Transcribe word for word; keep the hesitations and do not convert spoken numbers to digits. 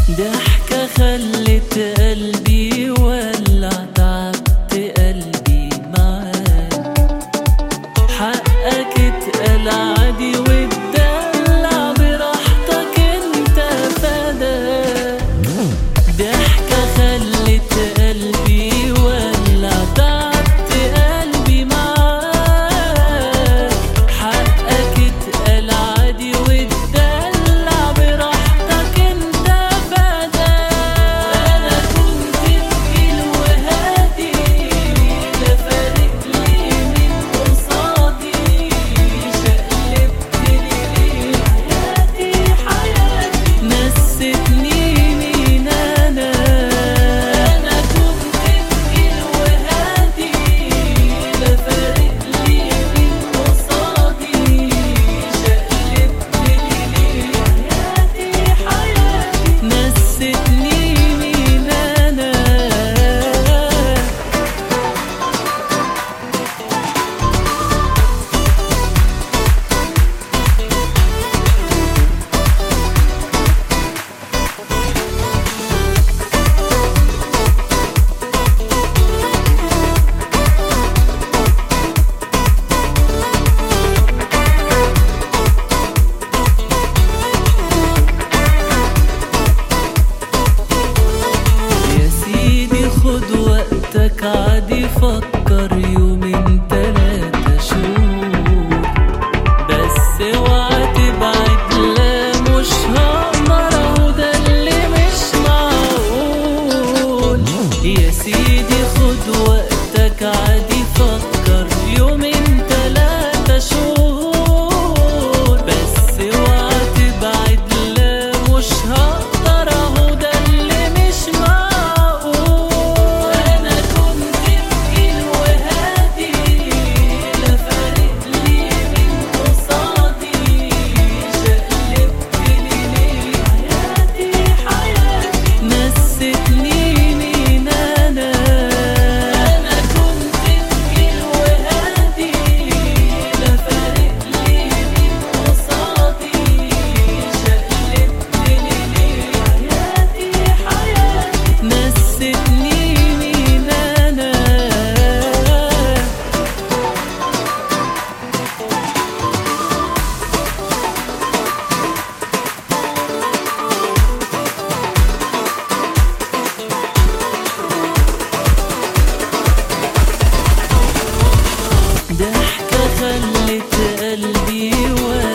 ضحكة خلت قلبي يولع، تعبت قلبي معاك. حقك اتقال عادي واتدلع، براحتك انت فداك. ضحكة خلت قلبي يولع، تعبت قلبي معاك. حقك اتقال عادي واتدلع، براحتك انت فداك. انا كنت تقيل وهادي، لا فارق لي من قصادي. شقلبتني ليه حياتي حياتي، نستني مين انا. انا كنت تقيل وهادي، لا فارق لي من قصادي. شقلبتني ليه حياتي حياتي، نستني مين انا. يا سيدي خد وقتك عادي، فكر يومين تلاتة شهور بس، اوعى تبعد لا مش هقدر، اهو ده اللي مش معقول. يا سيدي خد وقتك عادي، فكر يومين تلاتة شهور بس، اوعى تبعد لا مش هقدر، اهو ده اللي مش معقول. انا كنت تقيل وهادي، لا فارق لي من قصادي. شقلبتني ليه حياتي حياتي، نستني مين انا. انا كنت تقيل وهادي، لا فارق لي من قصادي. شقلبتني ليه حياتي حياتي، نستني مين انا. ضحكة خلت قلبي يولع،